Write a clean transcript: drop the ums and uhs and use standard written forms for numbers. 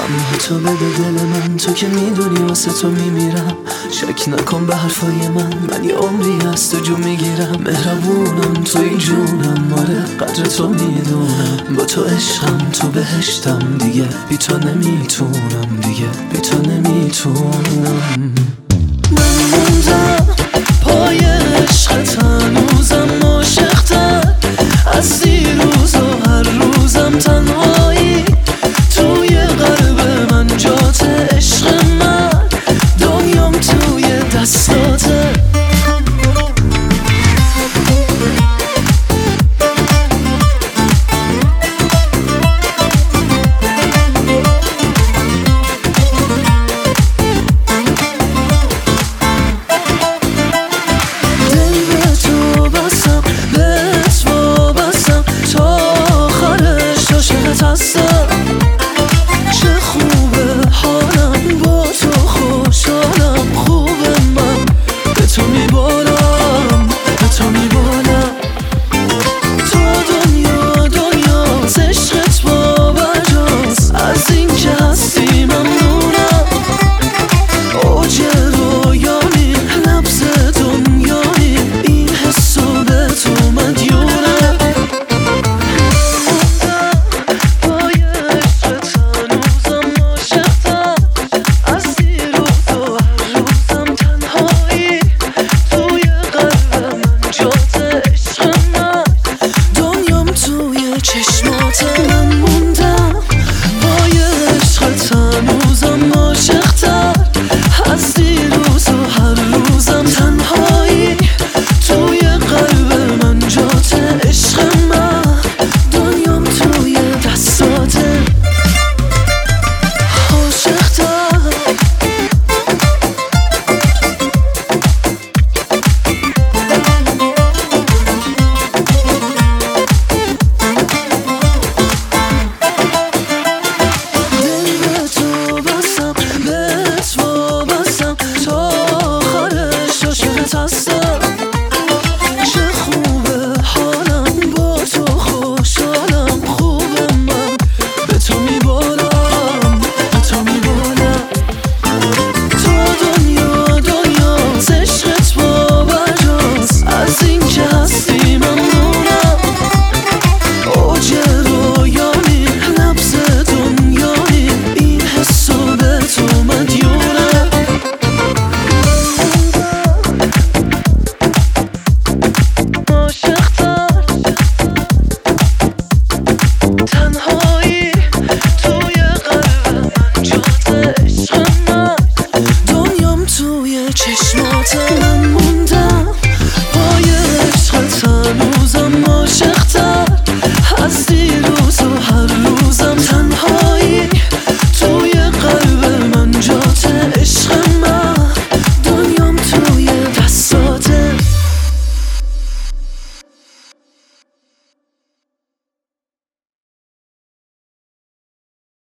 تنها تو بده دل من، تو که میدونی واسه تو میمیرم. شک نکن به حرفای من یه عمری از تو جو میگیرم. مهربونم توی جونم، آره قدر تو میدونم. با تو عشقم تو بهشتم، دیگه بی تو نمیتونم، دیگه بی تو نمیتونم. من موندم پای عشقت، هنوزم عاشق‌تر از دیروز و هر روزم تنها